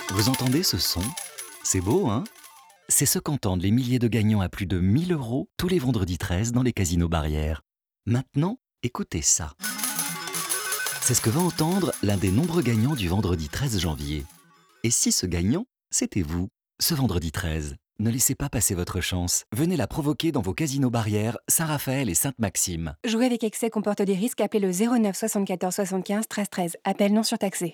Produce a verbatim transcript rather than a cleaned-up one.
Vous entendez ce son? C'est beau, hein? C'est ce qu'entendent les milliers de gagnants à plus de mille euros tous les vendredis treize dans les casinos Barrières. Maintenant, écoutez ça. C'est ce que va entendre l'un des nombreux gagnants du vendredi treize janvier. Et si ce gagnant, c'était vous, ce vendredi treize? Ne laissez pas passer votre chance. Venez la provoquer dans vos casinos Barrières, Saint-Raphaël et Sainte-Maxime. Jouer avec excès comporte des risques. Appelez le zéro neuf soixante-quatorze soixante-quinze treize treize. Appel non surtaxé.